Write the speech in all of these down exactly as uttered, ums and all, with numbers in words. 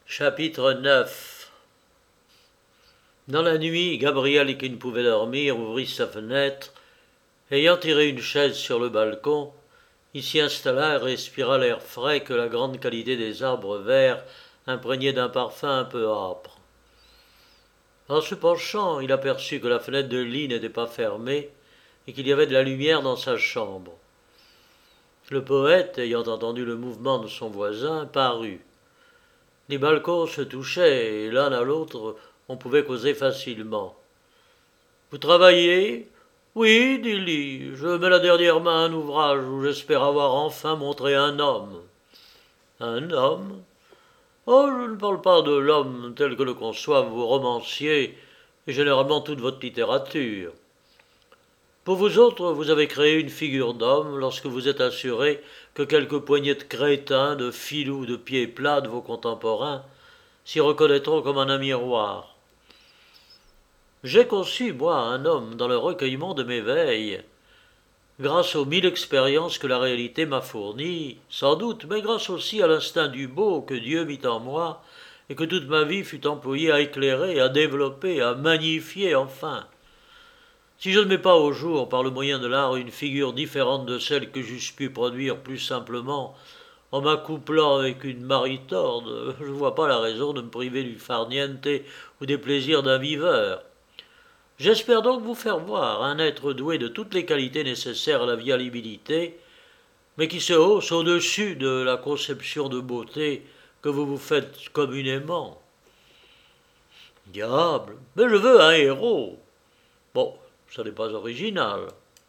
Chapitre neuf. Dans la nuit, Gabriel, qui ne pouvait dormir, ouvrit sa fenêtre. Ayant tiré une chaise sur le balcon, il s'y installa et respira l'air frais que la grande qualité des arbres verts imprégnait d'un parfum un peu âpre. En se penchant, il aperçut que la fenêtre de lit n'était pas fermée et qu'il y avait de la lumière dans sa chambre. Le poète, ayant entendu le mouvement de son voisin, parut. Les balcons se touchaient et l'un à l'autre on pouvait causer facilement. « Vous travaillez ?»« Oui, dit-il, je mets la dernière main à un ouvrage où j'espère avoir enfin montré un homme. »« Un homme ? Oh, je ne parle pas de l'homme tel que le conçoivent vos romanciers et généralement toute votre littérature. Pour vous autres, vous avez créé une figure d'homme lorsque vous êtes assuré que quelques poignées de crétins, de filous, de pieds plats de vos contemporains s'y reconnaîtront comme en un miroir. J'ai conçu, moi, un homme dans le recueillement de mes veilles, grâce aux mille expériences que la réalité m'a fournies, sans doute, mais grâce aussi à l'instinct du beau que Dieu mit en moi et que toute ma vie fut employée à éclairer, à développer, à magnifier enfin. Si je ne mets pas au jour, par le moyen de l'art, une figure différente de celle que j'eusse pu produire plus simplement, en m'accouplant avec une maritorde, je ne vois pas la raison de me priver du farniente ou des plaisirs d'un viveur. J'espère donc vous faire voir un être doué de toutes les qualités nécessaires à la viabilité, mais qui se hausse au-dessus de la conception de beauté que vous vous faites communément. Diable, mais je veux un héros. Bon, ça n'est pas original.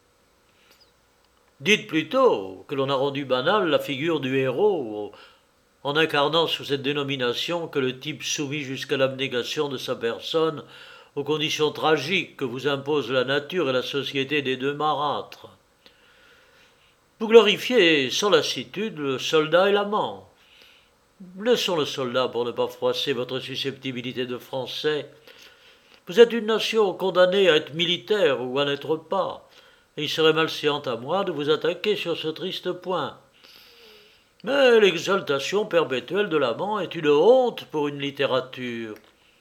Dites plutôt que l'on a rendu banale la figure du héros, en incarnant sous cette dénomination que le type soumis jusqu'à l'abnégation de sa personne aux conditions tragiques que vous imposent la nature et la société des deux marâtres. Vous glorifiez sans lassitude le soldat et l'amant. Laissons le soldat pour ne pas froisser votre susceptibilité de Français. Vous êtes une nation condamnée à être militaire ou à n'être pas, et il serait malséant à moi de vous attaquer sur ce triste point. Mais l'exaltation perpétuelle de l'amant est une honte pour une littérature.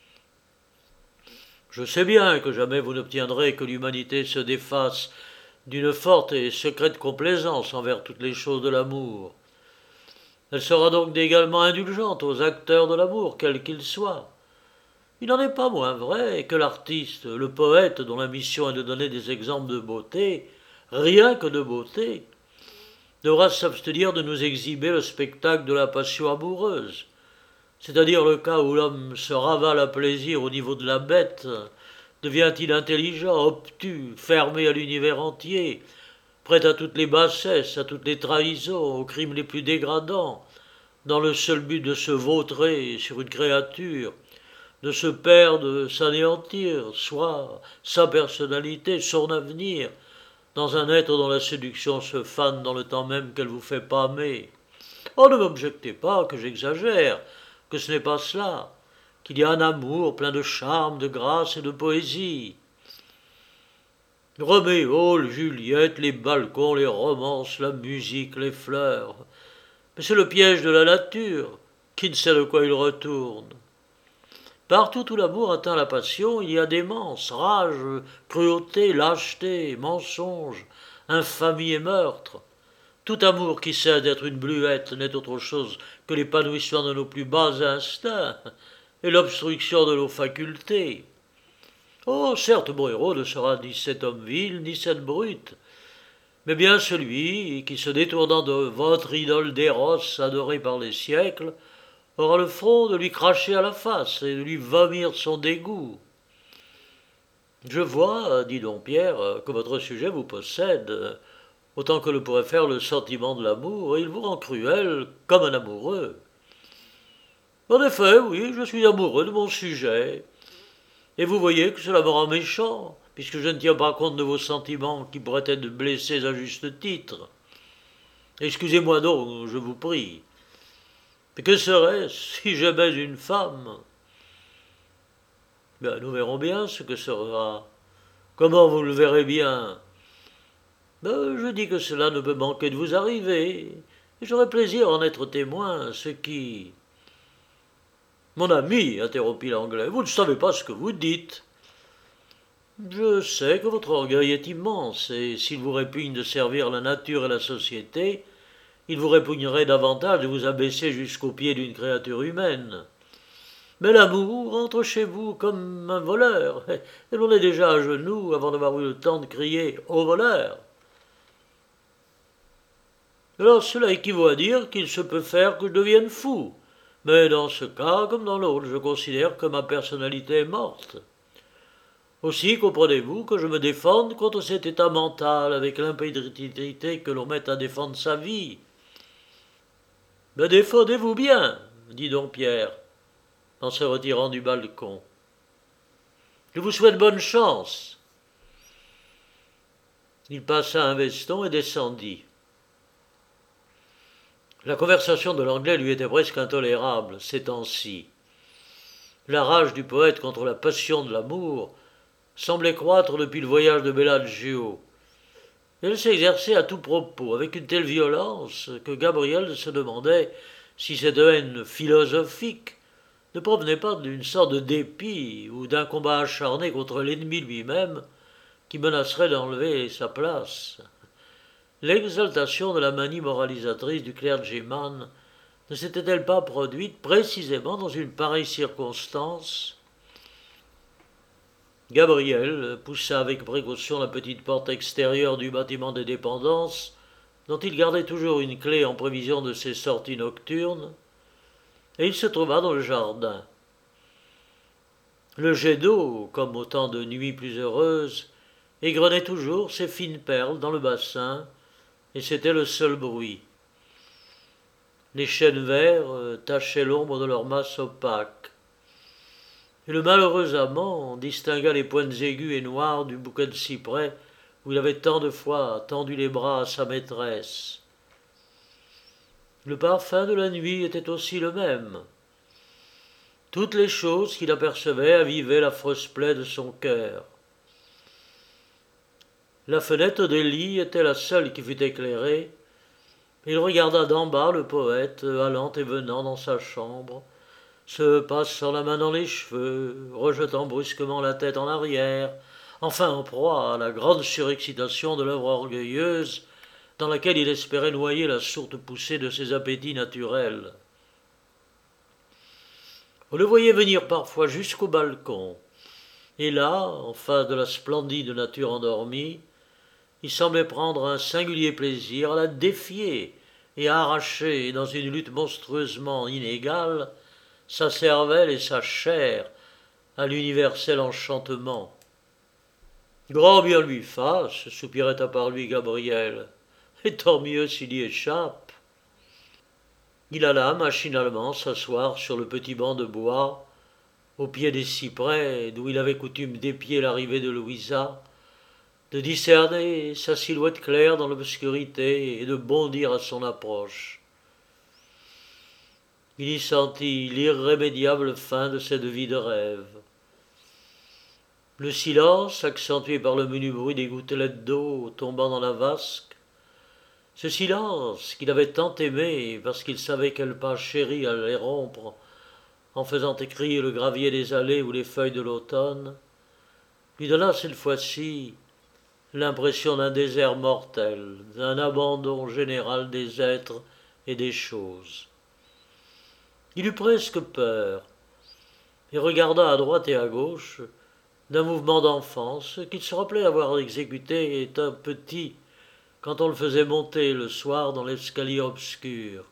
Je sais bien que jamais vous n'obtiendrez que l'humanité se défasse d'une forte et secrète complaisance envers toutes les choses de l'amour. Elle sera donc également indulgente aux acteurs de l'amour, quels qu'ils soient. Il n'en est pas moins vrai que l'artiste, le poète dont la mission est de donner des exemples de beauté, rien que de beauté, devra s'abstenir de nous exhiber le spectacle de la passion amoureuse, c'est-à-dire le cas où l'homme se ravale à plaisir au niveau de la bête, devient-il intelligent, obtus, fermé à l'univers entier, prêt à toutes les bassesses, à toutes les trahisons, aux crimes les plus dégradants, dans le seul but de se vautrer sur une créature, de se perdre, de s'anéantir, soit sa personnalité, son avenir, dans un être dont la séduction se fane dans le temps même qu'elle vous fait pâmer. Oh, ne m'objectez pas que j'exagère, que ce n'est pas cela, qu'il y a un amour plein de charme, de grâce et de poésie. Roméo, Juliette, les balcons, les romances, la musique, les fleurs. Mais c'est le piège de la nature, qui ne sait de quoi il retourne. Partout où l'amour atteint la passion, il y a démence, rage, cruauté, lâcheté, mensonge, infamie et meurtre. Tout amour qui cesse d'être une bluette n'est autre chose que l'épanouissement de nos plus bas instincts et l'obstruction de nos facultés. Oh, certes, mon héros ne sera ni cet homme vil, ni cette brute, mais bien celui qui, se détournant de votre idole d'éros adorée par les siècles, aura le front de lui cracher à la face et de lui vomir son dégoût. Je vois, dit Dompierre, que votre sujet vous possède, autant que le pourrait faire le sentiment de l'amour, et il vous rend cruel comme un amoureux. En effet, oui, je suis amoureux de mon sujet, et vous voyez que cela me rend méchant, puisque je ne tiens pas compte de vos sentiments qui pourraient être blessés à juste titre. Excusez-moi donc, je vous prie. Mais que serait-ce si j'aimais une femme ? Bien, nous verrons bien ce que sera. Comment vous le verrez bien ? Ben, je dis que cela ne peut manquer de vous arriver, et j'aurai plaisir à en être témoin, ce qui... Mon ami, interrompit l'Anglais, vous ne savez pas ce que vous dites. Je sais que votre orgueil est immense, et s'il vous répugne de servir la nature et la société, il vous répugnerait davantage de vous abaisser jusqu'aux pieds d'une créature humaine. Mais l'amour entre chez vous comme un voleur, et l'on est déjà à genoux avant d'avoir eu le temps de crier « Au voleur !» Alors cela équivaut à dire qu'il se peut faire que je devienne fou. Mais dans ce cas, comme dans l'autre, je considère que ma personnalité est morte. Aussi comprenez-vous que je me défende contre cet état mental avec l'impétrité que l'on met à défendre sa vie. Mais défendez-vous bien, dit donc Pierre, en se retirant du balcon. Je vous souhaite bonne chance. Il passa un veston et descendit. La conversation de l'Anglais lui était presque intolérable, ces temps-ci. La rage du poète contre la passion de l'amour semblait croître depuis le voyage de Bellagio. Elle s'exerçait à tout propos, avec une telle violence que Gabriel se demandait si cette haine philosophique ne provenait pas d'une sorte de dépit ou d'un combat acharné contre l'ennemi lui-même qui menacerait d'enlever sa place. L'exaltation de la manie moralisatrice du clergyman ne s'était-elle pas produite précisément dans une pareille circonstance? Gabriel poussa avec précaution la petite porte extérieure du bâtiment des dépendances, dont il gardait toujours une clé en prévision de ses sorties nocturnes, et il se trouva dans le jardin. Le jet d'eau, comme au temps de nuits plus heureuses, égrenait toujours ses fines perles dans le bassin, et c'était le seul bruit. Les chênes verts tachaient l'ombre de leur masse opaque. Et le malheureux amant distingua les pointes aiguës et noires du bouquet de cyprès où il avait tant de fois tendu les bras à sa maîtresse. Le parfum de la nuit était aussi le même. Toutes les choses qu'il apercevait avivaient l'affreuse plaie de son cœur. La fenêtre des lits était la seule qui fût éclairée. Il regarda d'en bas le poète allant et venant dans sa chambre, se passant la main dans les cheveux, rejetant brusquement la tête en arrière, enfin en proie à la grande surexcitation de l'œuvre orgueilleuse dans laquelle il espérait noyer la sourde poussée de ses appétits naturels. On le voyait venir parfois jusqu'au balcon, et là, en face de la splendide nature endormie, il semblait prendre un singulier plaisir à la défier et à arracher, dans une lutte monstrueusement inégale, sa cervelle et sa chair à l'universel enchantement. Grand bien lui fasse, soupirait à part lui Gabriel, et tant mieux s'il y échappe. Il alla machinalement s'asseoir sur le petit banc de bois, au pied des cyprès, d'où il avait coutume d'épier l'arrivée de Louisa, de discerner sa silhouette claire dans l'obscurité et de bondir à son approche. Il y sentit l'irrémédiable fin de cette vie de rêve. Le silence, accentué par le menu bruit des gouttelettes d'eau tombant dans la vasque, ce silence qu'il avait tant aimé parce qu'il savait quel pas chéri allait rompre en faisant écrire le gravier des allées ou les feuilles de l'automne, lui donna cette fois-ci l'impression d'un désert mortel, d'un abandon général des êtres et des choses. Il eut presque peur, et regarda à droite et à gauche d'un mouvement d'enfance qu'il se rappelait avoir exécuté étant petit, quand on le faisait monter le soir dans l'escalier obscur.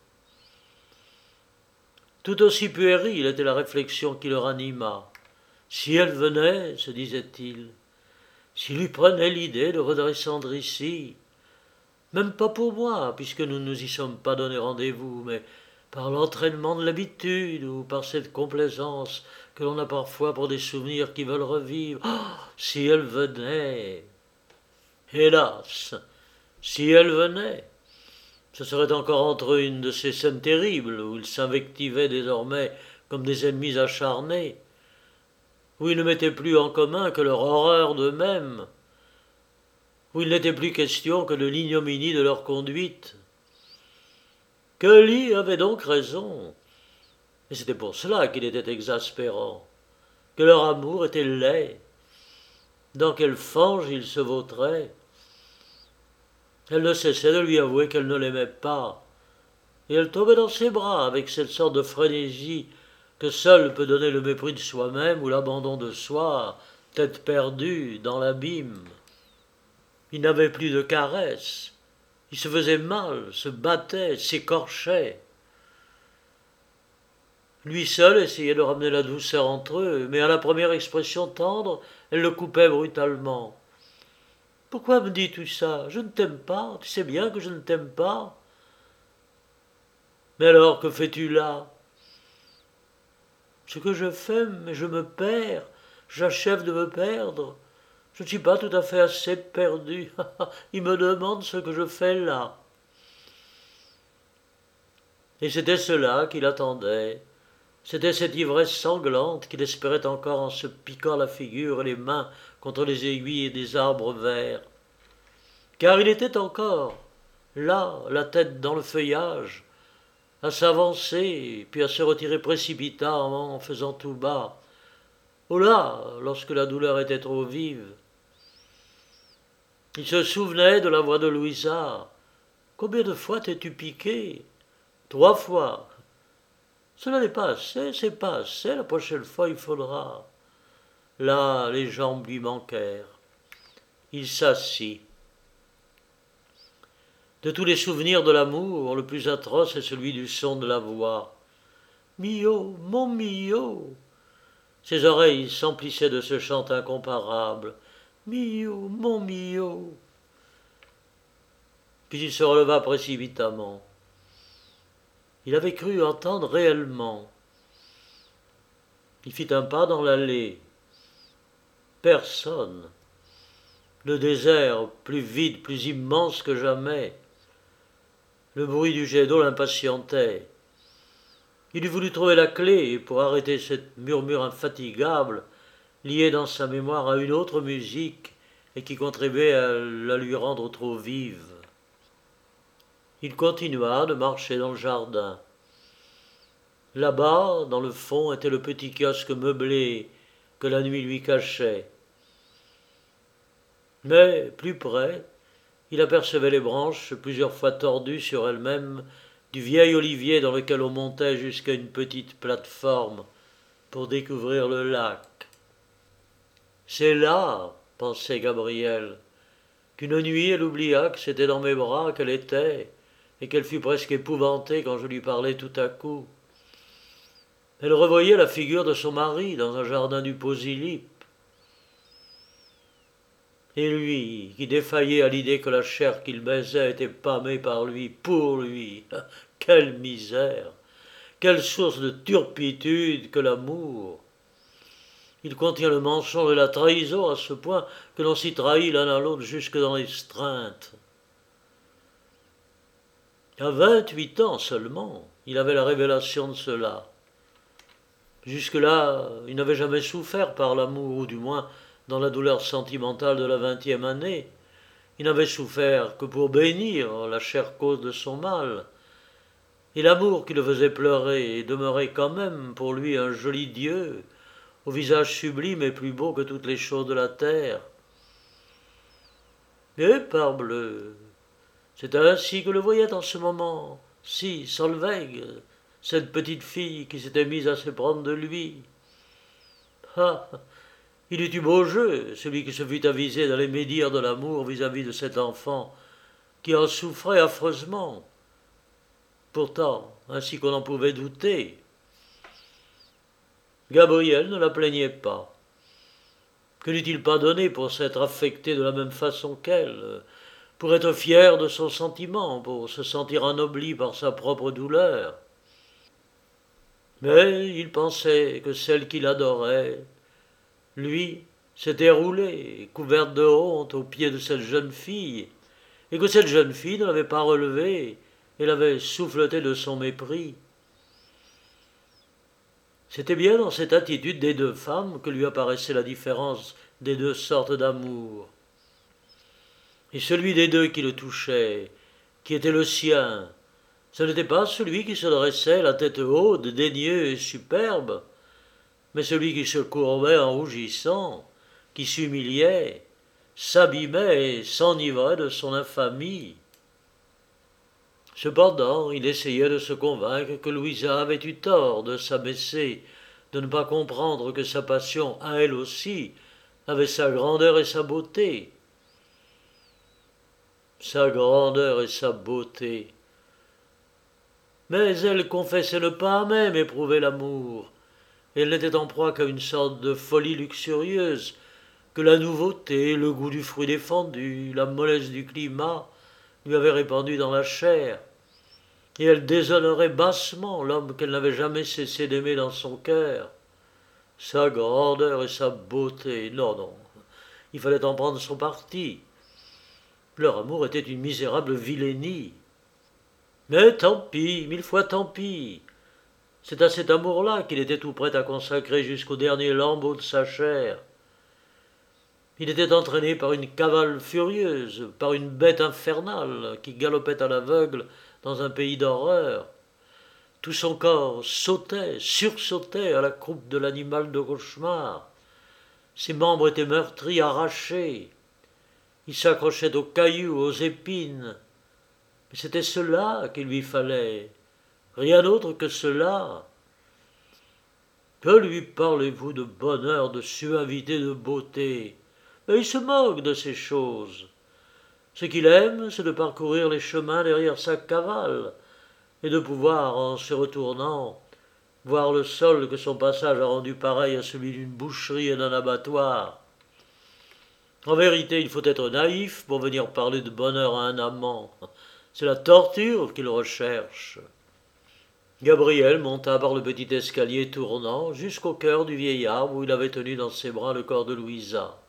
Tout aussi puérile était la réflexion qui le ranima. Si elle venait, se disait-il, s'il lui prenait l'idée de redescendre ici, même pas pour moi, puisque nous ne nous y sommes pas donné rendez-vous, mais par l'entraînement de l'habitude ou par cette complaisance que l'on a parfois pour des souvenirs qui veulent revivre. Oh, si elle venait! Hélas, si elle venait, ce serait encore entre eux une de ces scènes terribles où ils s'invectivaient désormais comme des ennemis acharnés, où ils ne mettaient plus en commun que leur horreur d'eux-mêmes, où il n'était plus question que de l'ignominie de leur conduite. Cully avait donc raison. Et c'était pour cela qu'il était exaspérant, que leur amour était laid. Dans quelle fange il se vautrait. Elle ne cessait de lui avouer qu'elle ne l'aimait pas, et elle tombait dans ses bras avec cette sorte de frénésie que seul peut donner le mépris de soi-même ou l'abandon de soi, tête perdue dans l'abîme. Il n'avait plus de caresses, il se faisait mal, se battait, s'écorchait. Lui seul essayait de ramener la douceur entre eux, mais à la première expression tendre, elle le coupait brutalement. « Pourquoi me dis-tu ça? Je ne t'aime pas, tu sais bien que je ne t'aime pas. »« Mais alors, que fais-tu là ?»« Ce que je fais, mais je me perds, j'achève de me perdre. Je ne suis pas tout à fait assez perdu. Il me demande ce que je fais là. » Et c'était cela qu'il attendait. C'était cette ivresse sanglante qu'il espérait encore en se piquant la figure et les mains contre les aiguilles des arbres verts. Car il était encore là, la tête dans le feuillage, à s'avancer, puis à se retirer précipitamment en faisant tout bas. Oh là, lorsque la douleur était trop vive. Il se souvenait de la voix de Louisa. « Combien de fois t'es-tu piqué ?»« Trois fois. » « Cela n'est pas assez, c'est pas assez, la prochaine fois il faudra. » Là, les jambes lui manquèrent. Il s'assit. De tous les souvenirs de l'amour, le plus atroce est celui du son de la voix. « Mio, mon Mio !» Ses oreilles s'emplissaient de ce chant incomparable. « Mio, mon Mio !» Puis il se releva précipitamment. Il avait cru entendre réellement. Il fit un pas dans l'allée. Personne. Le désert, plus vide, plus immense que jamais. Le bruit du jet d'eau l'impatientait. Il eût voulu trouver la clé pour arrêter cette murmure infatigable, liée dans sa mémoire à une autre musique et qui contribuait à la lui rendre trop vive. Il continua de marcher dans le jardin. Là-bas, dans le fond, était le petit kiosque meublé que la nuit lui cachait. Mais, plus près, il apercevait les branches plusieurs fois tordues sur elles-mêmes du vieil olivier dans lequel on montait jusqu'à une petite plateforme pour découvrir le lac. C'est là, pensait Gabriel, qu'une nuit elle oublia que c'était dans mes bras qu'elle était, et qu'elle fut presque épouvantée quand je lui parlais tout à coup. Elle revoyait la figure de son mari dans un jardin du Posilip. Et lui, qui défaillait à l'idée que la chair qu'il baisait était pâmée par lui, pour lui. Quelle misère! Quelle source de turpitude que l'amour! Il contient le mensonge et la trahison à ce point que l'on s'y trahit l'un à l'autre jusque dans l'estreintes. À vingt-huit ans seulement, il avait la révélation de cela. Jusque-là, il n'avait jamais souffert par l'amour, ou du moins dans la douleur sentimentale de la vingtième année. Il n'avait souffert que pour bénir la chère cause de son mal. Et l'amour qui le faisait pleurer demeurait quand même pour lui un joli Dieu, au visage sublime et plus beau que toutes les choses de la terre. Et parbleu, c'est ainsi que le voyait en ce moment, si Solveig, cette petite fille qui s'était mise à se prendre de lui. Ah, il eut du beau jeu, celui qui se fut avisé d'aller médire de l'amour vis-à-vis de cet enfant, qui en souffrait affreusement. Pourtant, ainsi qu'on en pouvait douter. Gabriel ne la plaignait pas. Que n'eût-il pas donné pour s'être affecté de la même façon qu'elle, pour être fier de son sentiment, pour se sentir anobli par sa propre douleur. Mais il pensait que celle qu'il adorait, lui, s'était roulée, couverte de honte, aux pieds de cette jeune fille, et que cette jeune fille ne l'avait pas relevée et l'avait souffleté de son mépris. C'était bien dans cette attitude des deux femmes que lui apparaissait la différence des deux sortes d'amour. Et celui des deux qui le touchait, qui était le sien, Ce n'était pas celui qui se dressait la tête haute, dédaigneux et superbe, mais celui qui se courbait en rougissant, qui s'humiliait, s'abîmait et s'enivrait de son infamie. Cependant, il essayait de se convaincre que Louisa avait eu tort de s'abaisser, de ne pas comprendre que sa passion, à elle aussi, avait sa grandeur et sa beauté. Sa grandeur et sa beauté. Mais elle confessait ne pas même éprouver l'amour. Elle n'était en proie qu'à une sorte de folie luxurieuse, que la nouveauté, le goût du fruit défendu, la mollesse du climat lui avaient répandu dans la chair. Et elle déshonorait bassement l'homme qu'elle n'avait jamais cessé d'aimer dans son cœur. Sa grandeur et sa beauté, non, non, il fallait en prendre son parti. Leur amour était une misérable vilainie. Mais tant pis, mille fois tant pis. C'est à cet amour-là qu'il était tout prêt à consacrer jusqu'au dernier lambeau de sa chair. Il était entraîné par une cavale furieuse, par une bête infernale qui galopait à l'aveugle dans un pays d'horreur. Tout son corps sautait, sursautait à la croupe de l'animal de cauchemar. Ses membres étaient meurtris, arrachés. Il s'accrochait aux cailloux, aux épines. Mais c'était cela qu'il lui fallait, rien d'autre que cela. Que lui parlez-vous de bonheur, de suavité, de beauté? Mais il se moque de ces choses. Ce qu'il aime, c'est de parcourir les chemins derrière sa cavale, et de pouvoir, en se retournant, voir le sol que son passage a rendu pareil à celui d'une boucherie et d'un abattoir. En vérité, il faut être naïf pour venir parler de bonheur à un amant. C'est la torture qu'il recherche. Gabriel monta par le petit escalier tournant jusqu'au cœur du vieil arbre où il avait tenu dans ses bras le corps de Louisa.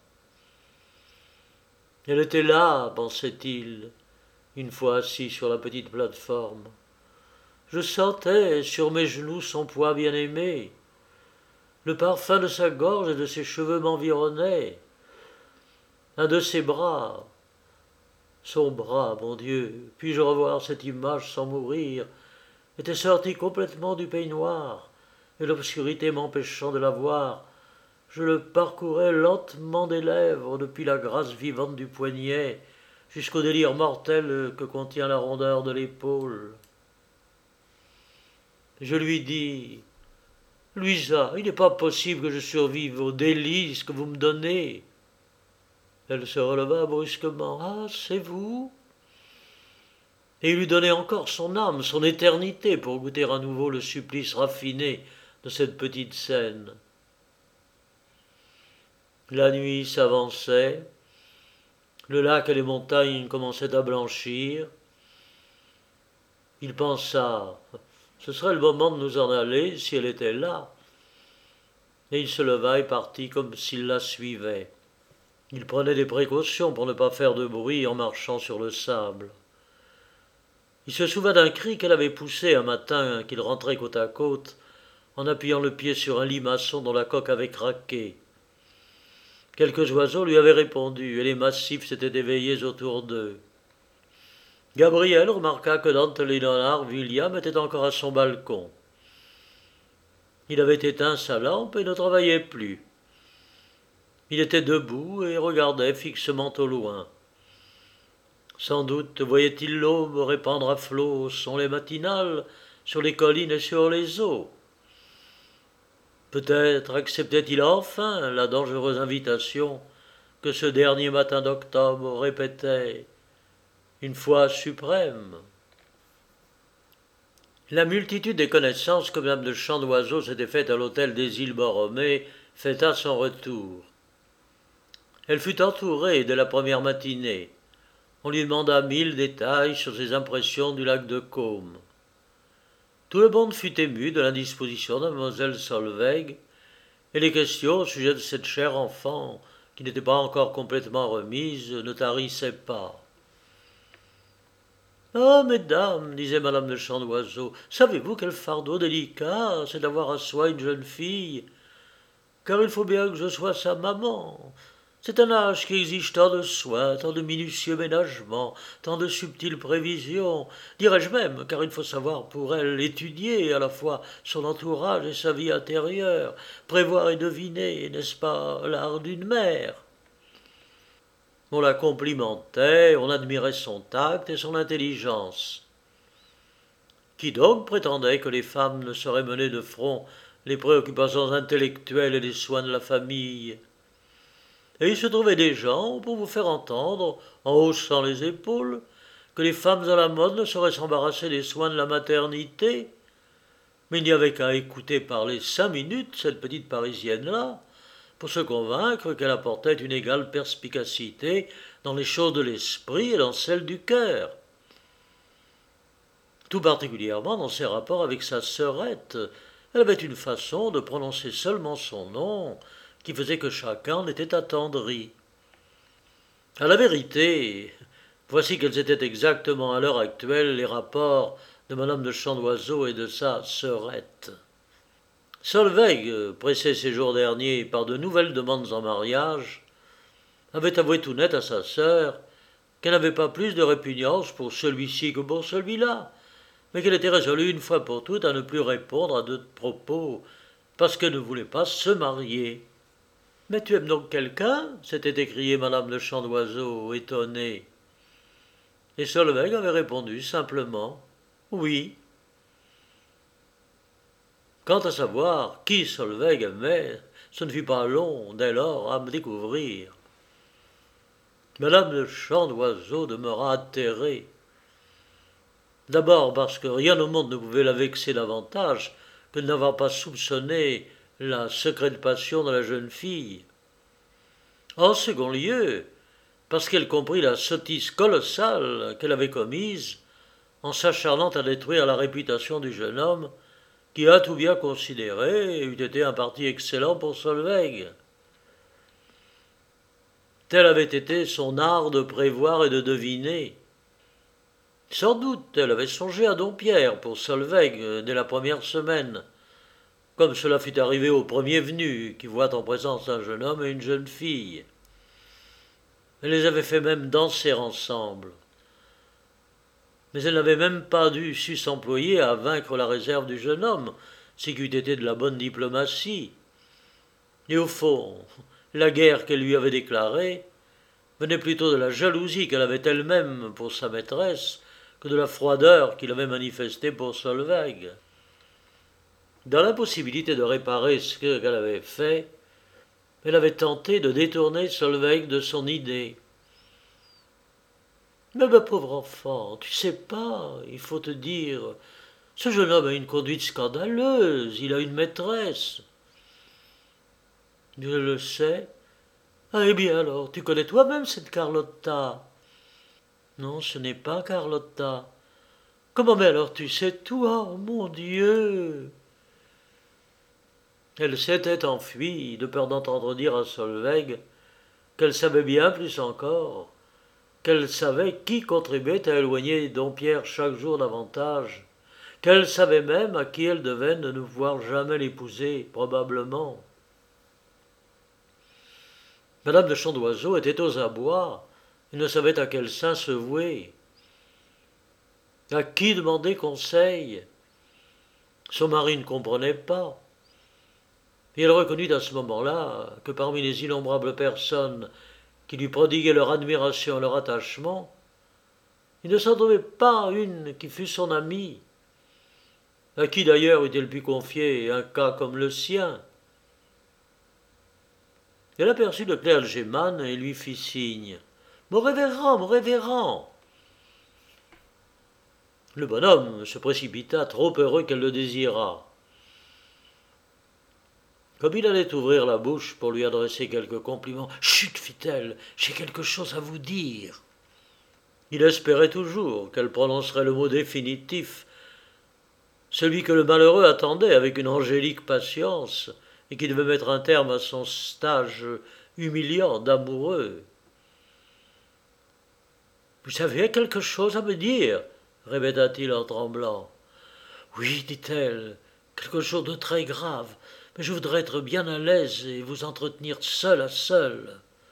Elle était là, pensait-il, une fois assis sur la petite plateforme. Je sentais sur mes genoux son poids bien-aimé. Le parfum de sa gorge et de ses cheveux m'environnait. Un de ses bras, son bras, mon Dieu, puis-je revoir cette image sans mourir, était sorti complètement du peignoir, et l'obscurité m'empêchant de la voir, je le parcourais lentement des lèvres, depuis la grâce vivante du poignet, jusqu'au délire mortel que contient la rondeur de l'épaule. Je lui dis « Louisa, il n'est pas possible que je survive aux délices que vous me donnez. » Elle se releva brusquement. « Ah, c'est vous ?» Et il lui donnait encore son âme, son éternité, pour goûter à nouveau le supplice raffiné de cette petite scène. La nuit s'avançait, le lac et les montagnes commençaient à blanchir. Il pensa, ce serait le moment de nous en aller si elle était là. Et il se leva et partit comme s'il la suivait. Il prenait des précautions pour ne pas faire de bruit en marchant sur le sable. Il se souvint d'un cri qu'elle avait poussé un matin qu'il rentrait côte à côte, en appuyant le pied sur un limaçon dont la coque avait craqué. Quelques oiseaux lui avaient répondu, et les massifs s'étaient éveillés autour d'eux. Gabriel remarqua que Dante Léonard William était encore à son balcon. Il avait éteint sa lampe et ne travaillait plus. Il était debout et regardait fixement au loin. Sans doute voyait-il l'aube répandre à flots son lait matinal sur les collines et sur les eaux. Peut-être acceptait-il enfin la dangereuse invitation que ce dernier matin d'octobre répétait une fois suprême. La multitude des connaissances que Mme de Champ d'Oiseau s'était faite à l'hôtel des îles Borromée fêta son retour. Elle fut entourée dès la première matinée. On lui demanda mille détails sur ses impressions du lac de Caume. Tout le monde fut ému de l'indisposition de mademoiselle Solveig, et les questions au sujet de cette chère enfant, qui n'était pas encore complètement remise, ne tarissaient pas. « Ah, mesdames, disait madame de Champ d'Oiseau, savez-vous quel fardeau délicat c'est d'avoir à soi une jeune fille, car il faut bien que je sois sa maman. C'est un âge qui exige tant de soins, tant de minutieux ménagements, tant de subtiles prévisions, dirais-je même, car il faut savoir pour elle étudier à la fois son entourage et sa vie intérieure, prévoir et deviner, n'est-ce pas, l'art d'une mère. On la complimentait, on admirait son tact et son intelligence. Qui donc prétendait que les femmes ne sauraient mener de front les préoccupations intellectuelles et les soins de la famille? Et il se trouvait des gens pour vous faire entendre, en haussant les épaules, que les femmes à la mode ne sauraient s'embarrasser des soins de la maternité. Mais il n'y avait qu'à écouter parler cinq minutes cette petite Parisienne-là pour se convaincre qu'elle apportait une égale perspicacité dans les choses de l'esprit et dans celles du cœur. Tout particulièrement dans ses rapports avec sa sœurette. Elle avait une façon de prononcer seulement son nom qui faisait que chacun était attendri. À la vérité, voici quels étaient exactement à l'heure actuelle les rapports de madame de Chandoiseau et de sa sœurette. Solveig, pressé ces jours derniers par de nouvelles demandes en mariage, avait avoué tout net à sa sœur qu'elle n'avait pas plus de répugnance pour celui-ci que pour celui-là, mais qu'elle était résolue une fois pour toutes à ne plus répondre à d'autres propos, parce qu'elle ne voulait pas se marier. « Mais tu aimes donc quelqu'un » s'était écriée madame de Chandoiseau, étonnée. Et Solveig avait répondu simplement « oui ». Quant à savoir qui Solveig aimait, ce ne fut pas long, dès lors, à me découvrir. Madame de Chandoiseau demeura atterrée. D'abord parce que rien au monde ne pouvait la vexer davantage que de n'avoir pas soupçonné la secrète passion de la jeune fille. En second lieu, parce qu'elle comprit la sottise colossale qu'elle avait commise en s'acharnant à détruire la réputation du jeune homme qui, à tout bien considéré, eût été un parti excellent pour Solveig. Tel avait été son art de prévoir et de deviner. Sans doute elle avait songé à Dompierre pour Solveig dès la première semaine, comme cela fut arrivé au premier venu qui voit en présence un jeune homme et une jeune fille. Elle les avait fait même danser ensemble. Mais elle n'avait même pas dû su s'employer à vaincre la réserve du jeune homme, ce qui eût été de la bonne diplomatie. Et au fond, la guerre qu'elle lui avait déclarée venait plutôt de la jalousie qu'elle avait elle-même pour sa maîtresse que de la froideur qu'il avait manifestée pour Solveig. Dans l'impossibilité de réparer ce qu'elle avait fait, elle avait tenté de détourner Solveig de son idée. « Mais ma pauvre enfant, tu sais pas, il faut te dire, ce jeune homme a une conduite scandaleuse, il a une maîtresse. »« Je le sais. Ah, eh bien alors, tu connais toi-même cette Carlotta. »« Non, ce n'est pas Carlotta. »« Comment, mais alors tu sais tout, oh mon Dieu !» Elle s'était enfuie, de peur d'entendre dire à Solveig qu'elle savait bien plus encore, qu'elle savait qui contribuait à éloigner Dompierre chaque jour davantage, qu'elle savait même à qui elle devait de ne pouvoir jamais l'épouser, probablement. Madame de Chandoiseau était aux abois et ne savait à quel saint se vouer. À qui demander conseil? Son mari ne comprenait pas. Et elle reconnut à ce moment-là que parmi les innombrables personnes qui lui prodiguaient leur admiration et leur attachement, il ne s'en trouvait pas une qui fût son amie. À qui d'ailleurs eût-elle pu confier un cas comme le sien? Elle aperçut le clergyman et lui fit signe. « Mon révérend, mon révérend !» Le bonhomme se précipita, trop heureux qu'elle le désirât. Comme il allait ouvrir la bouche pour lui adresser quelques compliments, « Chut, fit-elle, j'ai quelque chose à vous dire. » Il espérait toujours qu'elle prononcerait le mot définitif, celui que le malheureux attendait avec une angélique patience et qui devait mettre un terme à son stage humiliant d'amoureux. « Vous avez quelque chose à me dire ?» répéta-t-il en tremblant. « Oui, dit-elle, quelque chose de très grave. Mais je voudrais être bien à l'aise et vous entretenir seul à seul. »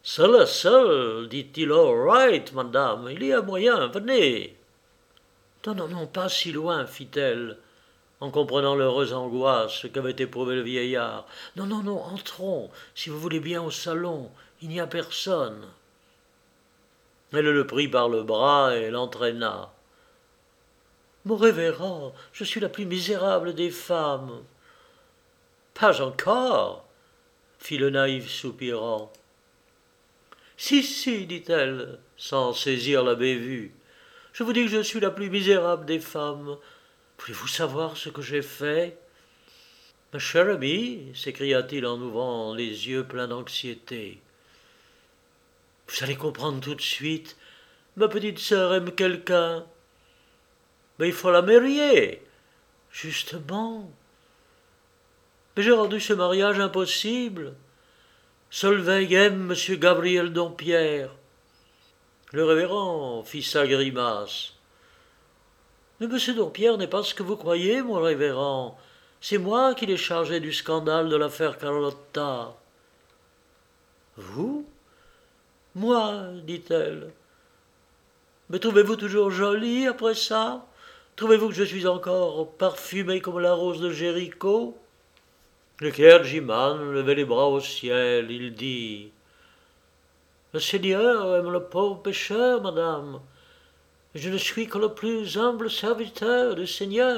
Seul, seul, dit-il. All right, madame, il y a moyen, venez. Non, non, non, pas si loin, fit-elle, en comprenant l'heureuse angoisse qu'avait éprouvée le vieillard. Non, non, non, entrons, si vous voulez bien, au salon, il n'y a personne. Elle le prit par le bras et l'entraîna. Mon révérend, je suis la plus misérable des femmes. Pas encore, fit le naïf soupirant. Si, si, dit-elle, sans saisir la bévue. Je vous dis que je suis la plus misérable des femmes. Voulez-vous savoir ce que j'ai fait? Ma chère amie, s'écria-t-il en ouvrant les yeux pleins d'anxiété. Vous allez comprendre tout de suite. Ma petite sœur aime quelqu'un. Mais il faut la marier. Justement. Mais j'ai rendu ce mariage impossible. Solveig aime monsieur Gabriel Dompierre. Le révérend fit sa grimace. Mais monsieur Dompierre n'est pas ce que vous croyez, mon révérend. C'est moi qui l'ai chargé du scandale de l'affaire Carlotta. Vous? Moi, dit-elle. Me trouvez-vous toujours jolie après ça? Trouvez-vous que je suis encore parfumée comme la rose de Jéricho? Le clergyman levait les bras au ciel. Il dit « Le Seigneur aime le pauvre pécheur, madame. Je ne suis que le plus humble serviteur du Seigneur. »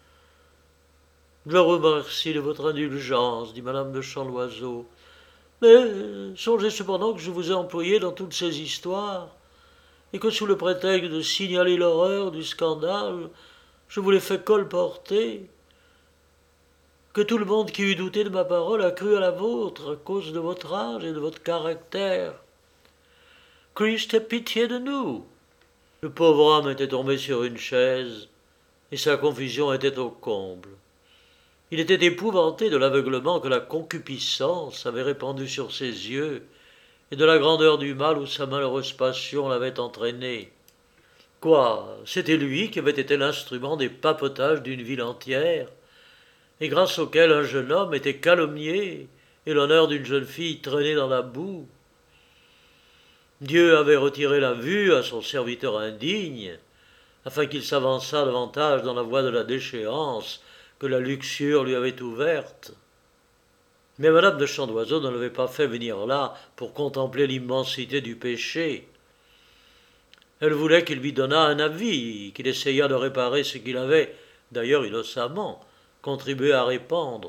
Je vous remercie de votre indulgence, dit madame de Champloiseau. Mais songez cependant que je vous ai employé dans toutes ces histoires, et que sous le prétexte de signaler l'horreur du scandale, je vous l'ai fait colporter, que tout le monde qui eût douté de ma parole a cru à la vôtre à cause de votre âge et de votre caractère. Christ ait pitié de nous. Le pauvre homme était tombé sur une chaise, et sa confusion était au comble. Il était épouvanté de l'aveuglement que la concupiscence avait répandu sur ses yeux, et de la grandeur du mal où sa malheureuse passion l'avait entraîné. Quoi, c'était lui qui avait été l'instrument des papotages d'une ville entière, et grâce auquel un jeune homme était calomnié, et l'honneur d'une jeune fille traîné dans la boue. Dieu avait retiré la vue à son serviteur indigne, afin qu'il s'avançât davantage dans la voie de la déchéance que la luxure lui avait ouverte. Mais madame de Chandoiseau ne l'avait pas fait venir là pour contempler l'immensité du péché. Elle voulait qu'il lui donnât un avis, qu'il essayât de réparer ce qu'il avait, d'ailleurs innocemment, contribué à répandre.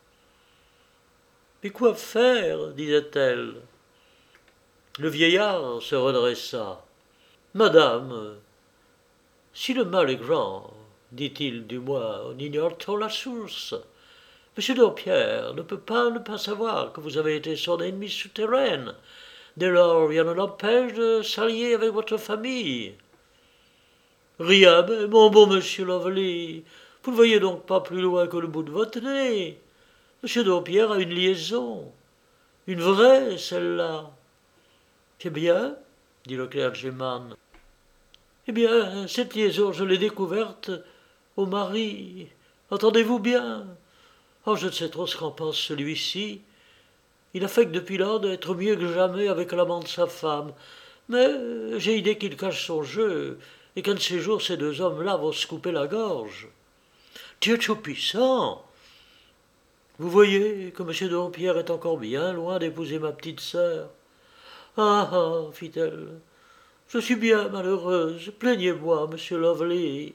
« Mais quoi faire » disait-elle. Le vieillard se redressa. « Madame, si le mal est grand, dit-il, du moins, on ignore-t-on la source. Monsieur Dompierre ne peut pas ne pas savoir que vous avez été son ennemi souterraine. Dès lors, rien ne l'empêche de s'allier avec votre famille. » Rien, mais mon bon monsieur Lovely, vous ne voyez donc pas plus loin que le bout de votre nez. Monsieur Dompierre a une liaison, une vraie, celle-là. C'est bien, dit le clergyman. Eh bien, cette liaison, je l'ai découverte au mari. Entendez-vous bien? Oh, je ne sais trop ce qu'en pense celui-ci. Il affecte depuis lors d'être mieux que jamais avec l'amant de sa femme. Mais j'ai idée qu'il cache son jeu, et qu'un de ces jours, ces deux hommes-là vont se couper la gorge. Dieu tout-puissant! Vous voyez que M. Dompierre est encore bien loin d'épouser ma petite sœur. Ah, ah, fit-elle, je suis bien malheureuse, plaignez-moi, monsieur Lovely.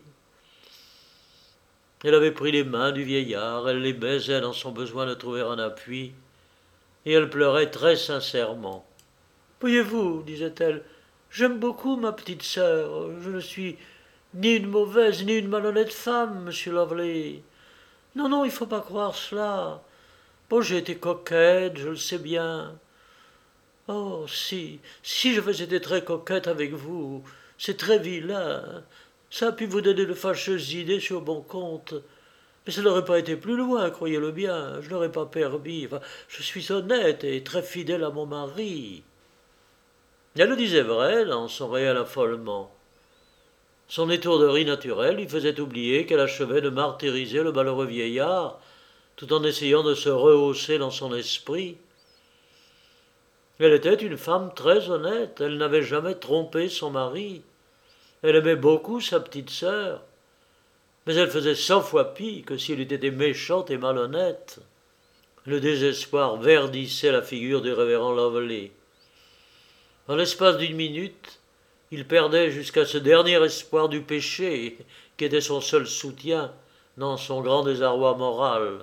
Elle avait pris les mains du vieillard, elle les baisait dans son besoin de trouver un appui, et elle pleurait très sincèrement. Voyez-vous, disait-elle, j'aime beaucoup ma petite sœur, je ne suis ni une mauvaise ni une malhonnête femme, monsieur Lovely. Non, non, il ne faut pas croire cela. Bon, j'ai été coquette, je le sais bien. Oh, si, si j'avais été très coquette avec vous, c'est très vilain. Ça a pu vous donner de fâcheuses idées sur mon compte. Mais ça n'aurait pas été plus loin, croyez-le bien. Je n'aurais pas permis. Enfin, je suis honnête et très fidèle à mon mari. Elle le disait vrai dans son réel affolement. Son étourderie naturelle lui faisait oublier qu'elle achevait de martyriser le malheureux vieillard, tout en essayant de se rehausser dans son esprit. Elle était une femme très honnête, elle n'avait jamais trompé son mari. Elle aimait beaucoup sa petite sœur, mais elle faisait cent fois pis que si elle eût été méchante et malhonnête. Le désespoir verdissait la figure du révérend Lovely. En l'espace d'une minute, il perdait jusqu'à ce dernier espoir du péché, qui était son seul soutien dans son grand désarroi moral.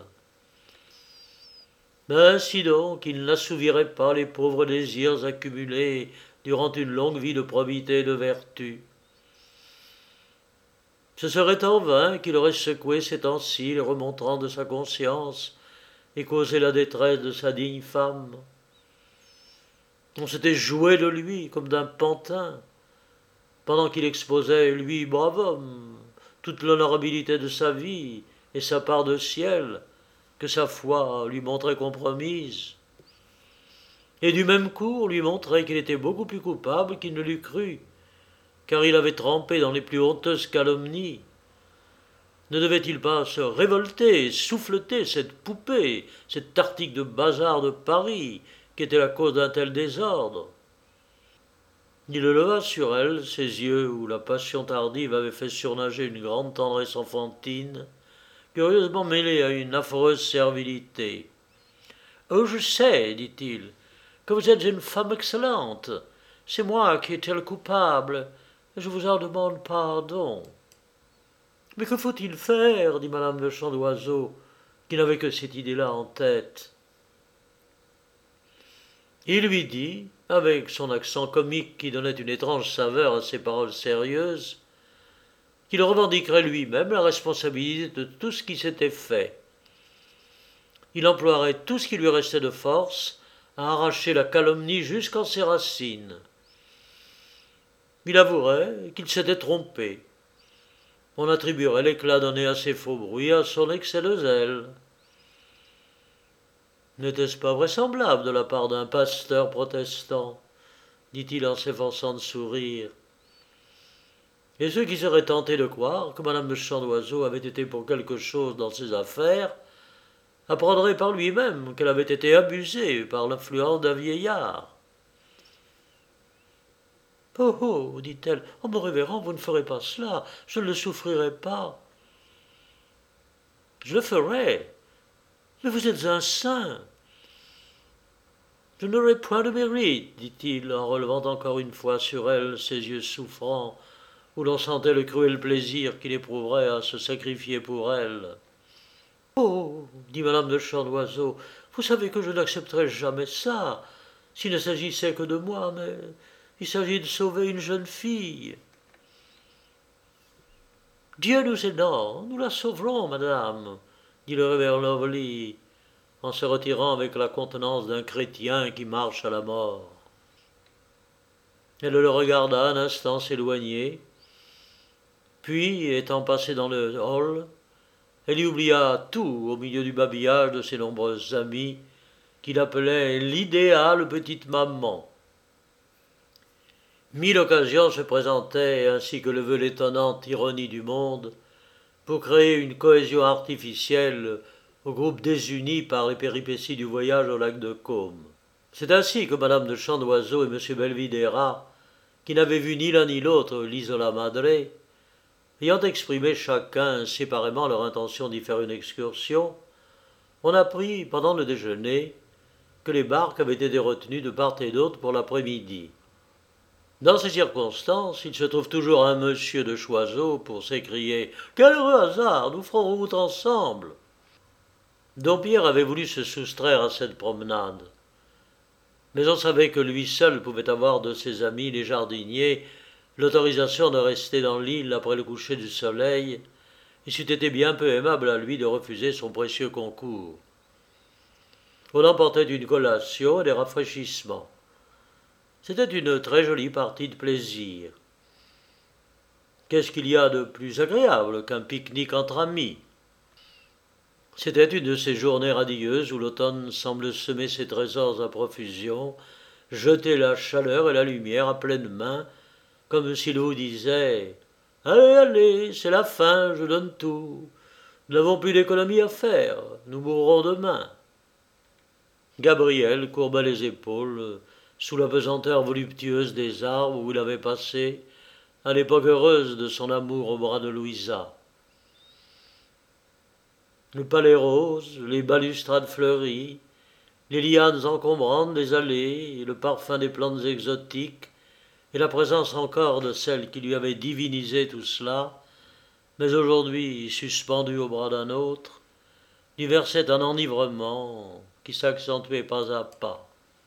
Mais ainsi donc, il n'assouvirait pas les pauvres désirs accumulés durant une longue vie de probité et de vertu. Ce serait en vain qu'il aurait secoué ces temps-ci les remontrants de sa conscience et causé la détresse de sa digne femme. On s'était joué de lui comme d'un pantin, pendant qu'il exposait, lui, brave homme, toute l'honorabilité de sa vie et sa part de ciel, que sa foi lui montrait compromise. Et du même coup, on lui montrait qu'il était beaucoup plus coupable qu'il ne l'eût cru, car il avait trempé dans les plus honteuses calomnies. Ne devait-il pas se révolter, souffleter cette poupée, cette tartique de bazar de Paris, qui était la cause d'un tel désordre? Il leva sur elle ses yeux où la passion tardive avait fait surnager une grande tendresse enfantine, curieusement mêlée à une affreuse servilité. « Oh, je sais, dit-il, que vous êtes une femme excellente. C'est moi qui étais le coupable, et je vous en demande pardon. » « Mais que faut-il faire » dit madame de Chandoiseau, qui n'avait que cette idée-là en tête. Il lui dit, avec son accent comique qui donnait une étrange saveur à ses paroles sérieuses, qu'il revendiquerait lui-même la responsabilité de tout ce qui s'était fait. Il emploierait tout ce qui lui restait de force à arracher la calomnie jusqu'en ses racines. Il avouerait qu'il s'était trompé. On attribuerait l'éclat donné à ces faux bruits à son excès de zèle. N'était-ce pas vraisemblable de la part d'un pasteur protestant, dit-il en s'efforçant de sourire. Et ceux qui seraient tentés de croire que madame de Chandoiseau avait été pour quelque chose dans ses affaires apprendraient par lui-même qu'elle avait été abusée par l'influence d'un vieillard. « Oh, oh, dit-elle, oh, mon révérend, vous ne ferez pas cela, je ne le souffrirai pas. »« Je le ferai, mais vous êtes un saint. »« Je n'aurai point de mérite, dit-il, en relevant encore une fois sur elle ses yeux souffrants, où l'on sentait le cruel plaisir qu'il éprouverait à se sacrifier pour elle. »« Oh, dit madame de Chandoiseau, vous savez que je n'accepterai jamais ça, s'il ne s'agissait que de moi, mais il s'agit de sauver une jeune fille. »« Dieu nous aidant, nous la sauverons, madame, dit le révérend Lovely, en se retirant avec la contenance d'un chrétien qui marche à la mort. Elle le regarda un instant s'éloigner, puis, étant passée dans le hall, elle y oublia tout au milieu du babillage de ses nombreuses amies, qu'il appelait l'idéale petite maman. Mille occasions se présentaient, ainsi que le veut l'étonnante ironie du monde, pour créer une cohésion artificielle au groupe désuni par les péripéties du voyage au lac de Caume. C'est ainsi que madame de Chandoiseau et M. Belvidéra, qui n'avaient vu ni l'un ni l'autre l'Isola Madre, ayant exprimé chacun séparément leur intention d'y faire une excursion, on apprit pendant le déjeuner que les barques avaient été retenues de part et d'autre pour l'après-midi. Dans ces circonstances, il se trouve toujours un monsieur de Choiseul pour s'écrier « Quel heureux hasard, nous ferons route ensemble !» Dompierre avait voulu se soustraire à cette promenade. Mais on savait que lui seul pouvait avoir de ses amis les jardiniers l'autorisation de rester dans l'île après le coucher du soleil, et c'eût été bien peu aimable à lui de refuser son précieux concours. On emportait une collation et des rafraîchissements. C'était une très jolie partie de plaisir. Qu'est-ce qu'il y a de plus agréable qu'un pique-nique entre amis? C'était une de ces journées radieuses où l'automne semble semer ses trésors à profusion, jeter la chaleur et la lumière à pleine main, comme si l'eau disait « Allez, allez, c'est la fin, je donne tout. Nous n'avons plus d'économie à faire, nous mourrons demain. » Gabriel courba les épaules, sous la pesanteur voluptueuse des arbres où il avait passé, à l'époque heureuse de son amour au bras de Louisa. Le palais rose, les balustrades fleuries, les lianes encombrantes des allées, le parfum des plantes exotiques, et la présence encore de celle qui lui avait divinisé tout cela, mais aujourd'hui suspendue au bras d'un autre, lui versait un enivrement qui s'accentuait pas à pas.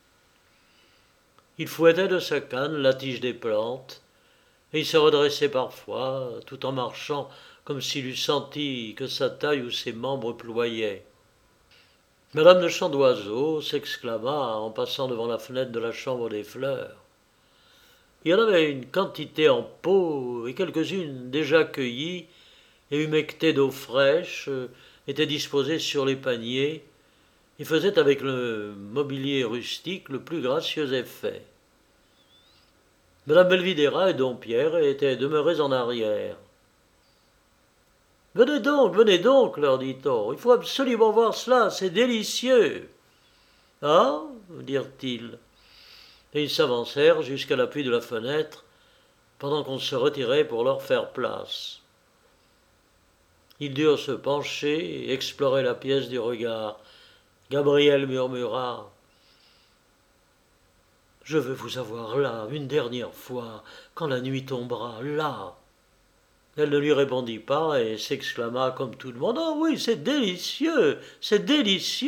Il fouettait de sa canne la tige des plantes, et il se redressait parfois, tout en marchant, comme s'il eût senti que sa taille ou ses membres ployaient. Madame de Chandoiseau s'exclama en passant devant la fenêtre de la chambre des fleurs. Il y en avait une quantité en pot, et quelques-unes déjà cueillies et humectées d'eau fraîche étaient disposées sur les paniers et faisaient avec le mobilier rustique le plus gracieux effet. Madame Belvidéra et Don Pierre étaient demeurés en arrière. « Venez donc, venez donc, leur dit-on, il faut absolument voir cela, c'est délicieux. »« Ah » dirent-ils, et ils s'avancèrent jusqu'à l'appui de la fenêtre, pendant qu'on se retirait pour leur faire place. Ils durent se pencher et explorer la pièce du regard. Gabriel murmura « Je veux vous avoir là, une dernière fois, quand la nuit tombera, là. » Elle ne lui répondit pas et s'exclama comme tout le monde « Ah oui, c'est délicieux, c'est délicieux !»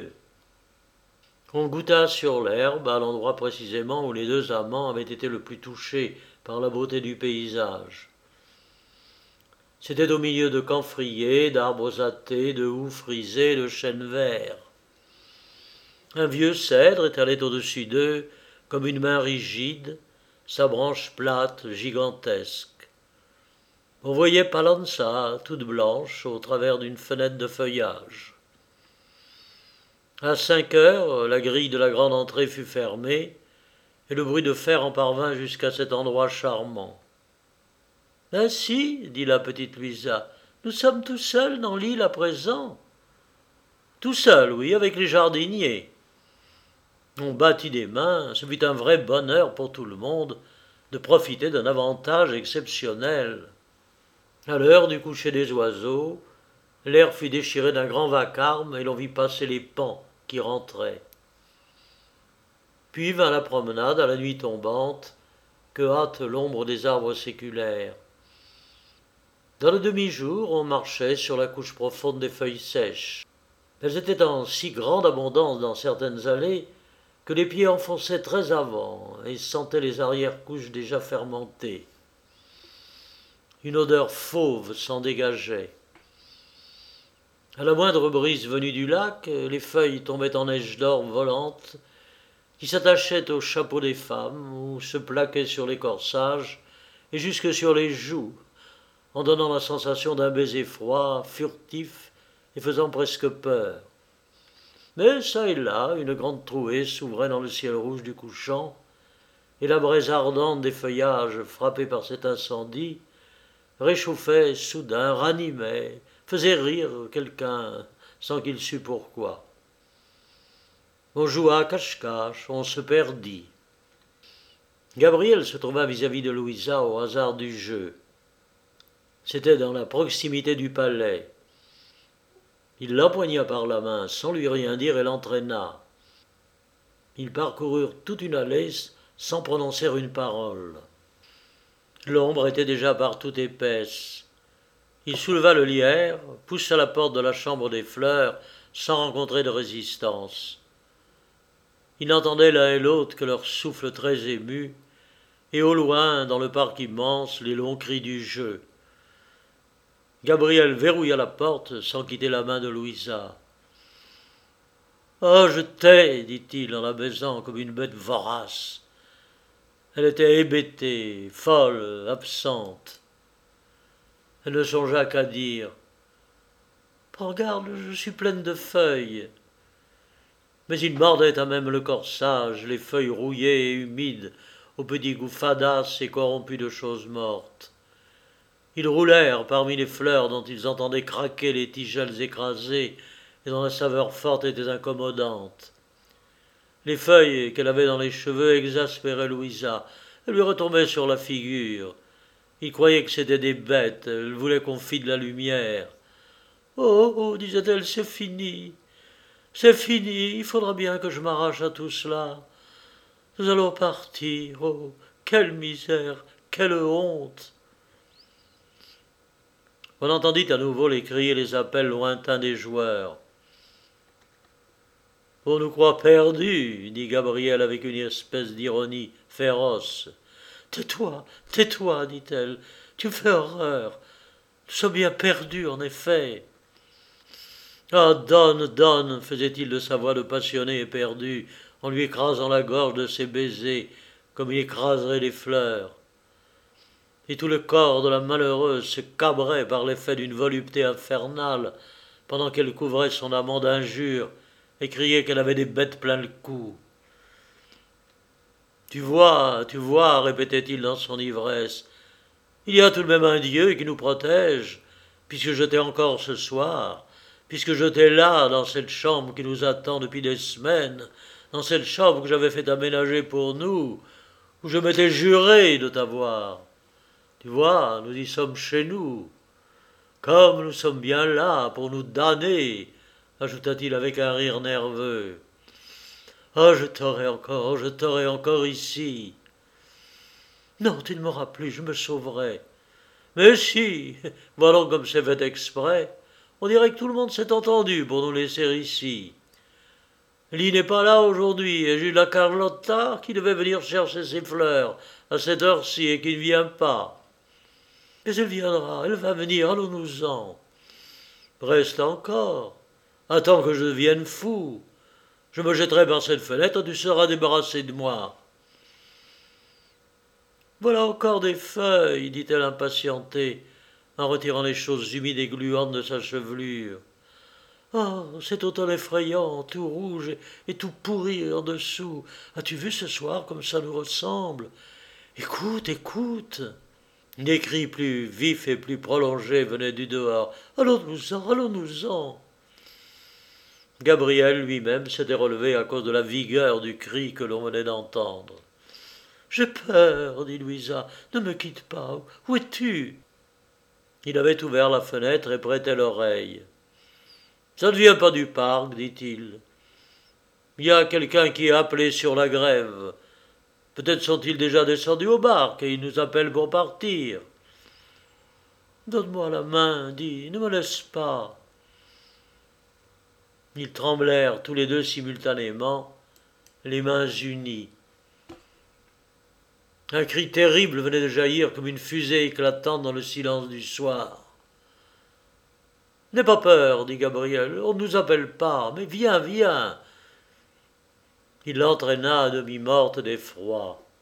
On goûta sur l'herbe, à l'endroit précisément où les deux amants avaient été le plus touchés par la beauté du paysage. C'était au milieu de camphriers, d'arbres à thé, de houx frisés, de chênes verts. Un vieux cèdre étalait au-dessus d'eux comme une main rigide, sa branche plate, gigantesque. On voyait Palanza, toute blanche, au travers d'une fenêtre de feuillage. À cinq heures, la grille de la grande entrée fut fermée, et le bruit de fer en parvint jusqu'à cet endroit charmant. « Ainsi, dit la petite Louisa, nous sommes tout seuls dans l'île à présent. »« Tout seuls, oui, avec les jardiniers. » On battit des mains, ce fut un vrai bonheur pour tout le monde de profiter d'un avantage exceptionnel. À l'heure du coucher des oiseaux, l'air fut déchiré d'un grand vacarme et l'on vit passer les paons qui rentraient. Puis vint la promenade à la nuit tombante que hâte l'ombre des arbres séculaires. Dans le demi-jour, on marchait sur la couche profonde des feuilles sèches. Elles étaient en si grande abondance dans certaines allées que les pieds enfonçaient très avant et sentaient les arrière-couches déjà fermentées. Une odeur fauve s'en dégageait. À la moindre brise venue du lac, les feuilles tombaient en neige d'or volante qui s'attachaient aux chapeaux des femmes ou se plaquaient sur les corsages et jusque sur les joues, en donnant la sensation d'un baiser froid, furtif et faisant presque peur. Mais çà et là, une grande trouée s'ouvrait dans le ciel rouge du couchant, et la braise ardente des feuillages frappés par cet incendie réchauffait soudain, ranimait, faisait rire quelqu'un sans qu'il sût pourquoi. On joua à cache-cache, on se perdit. Gabriel se trouva vis-à-vis de Louisa au hasard du jeu. C'était dans la proximité du palais. Il l'empoigna par la main sans lui rien dire et l'entraîna. Ils parcoururent toute une allée sans prononcer une parole. L'ombre était déjà partout épaisse. Il souleva le lierre, poussa la porte de la chambre des fleurs sans rencontrer de résistance. Il n'entendait l'un et l'autre que leur souffle très ému, et au loin, dans le parc immense, les longs cris du jeu. Gabriel verrouilla la porte sans quitter la main de Louisa. « Oh, je t'ai, dit-il en la baisant comme une bête vorace. Elle était hébétée, folle, absente. Elle ne songea qu'à dire « Prends garde, je suis pleine de feuilles. » Mais il mordait à même le corsage, les feuilles rouillées et humides, au petit goût fadasse et corrompu de choses mortes. Ils roulèrent parmi les fleurs dont ils entendaient craquer les tigelles écrasées et dont la saveur forte était incommodante. Les feuilles qu'elle avait dans les cheveux exaspéraient Louisa. Elles lui retombaient sur la figure. Il croyait que c'étaient des bêtes. Elle voulait qu'on fît de la lumière. Oh, oh, disait-elle, c'est fini. C'est fini. Il faudra bien que je m'arrache à tout cela. Nous allons partir. Oh, quelle misère, quelle honte. On entendit à nouveau les cris et les appels lointains des joueurs. « On nous croit perdus, » dit Gabriel avec une espèce d'ironie féroce. « Tais-toi, tais-toi, dit-elle, tu me fais horreur. Nous sommes bien perdus, en effet. »« Ah, donne, donne, faisait-il de sa voix de passionné et perdu, en lui écrasant la gorge de ses baisers, comme il écraserait les fleurs. Et tout le corps de la malheureuse se cabrait par l'effet d'une volupté infernale, pendant qu'elle couvrait son amant d'injures, et criait qu'elle avait des bêtes plein le cou. « Tu vois, tu vois, répétait-il dans son ivresse, il y a tout de même un Dieu qui nous protège, puisque je t'ai encore ce soir, puisque je t'ai là, dans cette chambre qui nous attend depuis des semaines, dans cette chambre que j'avais fait aménager pour nous, où je m'étais juré de t'avoir. Tu vois, nous y sommes chez nous. Comme nous sommes bien là pour nous damner, ajouta-t-il avec un rire nerveux. Ah, oh, je t'aurai encore, je t'aurai encore ici. Non, tu ne m'auras plus, je me sauverai. Mais si, voilà comme c'est fait exprès. On dirait que tout le monde s'est entendu pour nous laisser ici. Lee n'est pas là aujourd'hui, et j'ai la Carlotta qui devait venir chercher ses fleurs à cette heure-ci et qui ne vient pas. Mais elle viendra, elle va venir, allons-nous-en. Reste encore. Attends que je devienne fou. Je me jetterai par cette fenêtre et tu seras débarrassé de moi. Voilà encore des feuilles, dit-elle impatientée, en retirant les choses humides et gluantes de sa chevelure. Oh, cet automne effrayant, tout rouge et tout pourri en dessous. As-tu vu ce soir comme ça nous ressemble? Écoute, écoute. Des cris plus vifs et plus prolongés venaient du dehors. Allons-nous-en, allons-nous-en. Gabriel lui-même s'était relevé à cause de la vigueur du cri que l'on venait d'entendre. « J'ai peur, dit Louisa, ne me quitte pas. Où es-tu » Il avait ouvert la fenêtre et prêtait l'oreille. « Ça ne vient pas du parc, dit-il. Il y a quelqu'un qui est appelé sur la grève. Peut-être sont-ils déjà descendus au barque et ils nous appellent pour partir. »« Donne-moi la main, dis, ne me laisse pas. » Ils tremblèrent tous les deux simultanément, les mains unies. Un cri terrible venait de jaillir comme une fusée éclatante dans le silence du soir. « N'aie pas peur, dit Gabriel, on ne nous appelle pas, mais viens, viens. » Il l'entraîna à demi morte d'effroi.